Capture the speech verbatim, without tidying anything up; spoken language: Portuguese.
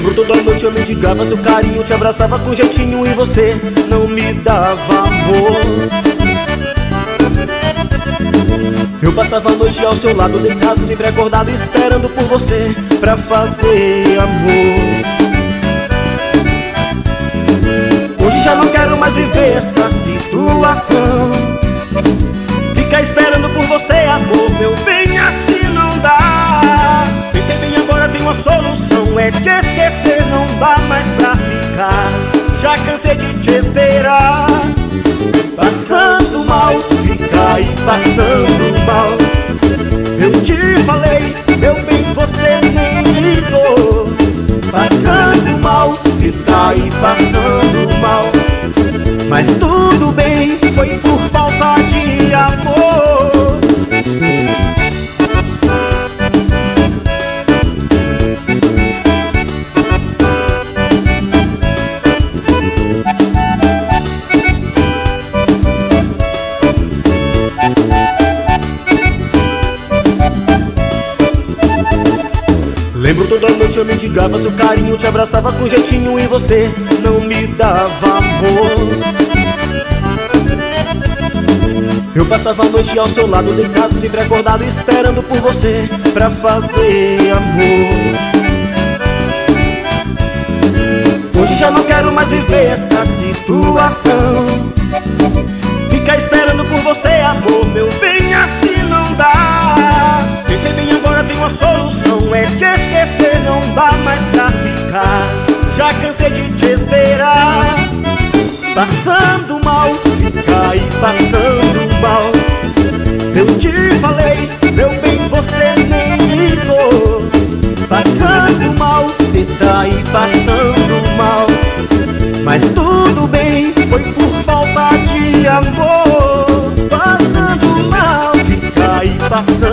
Lembro toda noite eu mendigava seu carinho, te abraçava com jeitinho e você não me dava amor. Eu passava a noite ao seu lado deitado, sempre acordado, esperando por você pra fazer amor. Hoje já não quero mais viver essa situação, ficar esperando por você, amor, meu bem, assim não dá. Pensei bem, agora tem uma solução, é te esquecer, não dá mais pra ficar. Já cansei de te esperar, passando mal, ficar e passando mal. Eu te falei, meu bem, você nem ligou. Passando mal, se tá aí passando mal, mas tudo bem, foi por falta de amor. Lembro toda noite eu mendigava seu carinho, te abraçava com jeitinho e você não me dava amor. Eu passava a noite ao seu lado deitado, sempre acordado, esperando por você pra fazer amor. Hoje já não quero mais viver essa situação, ficar esperando por você, amor, meu bem, assim não dá. Pensei bem, agora tem uma solução, é te esquecer, não dá mais pra ficar. Já cansei de te esperar, passando mal, ficar e passando mal. Eu te falei, meu bem, você nem ligou. Passando mal, cê tá aí passando mal, mas tudo bem, foi por falta de amor. Passando mal, ficar e passando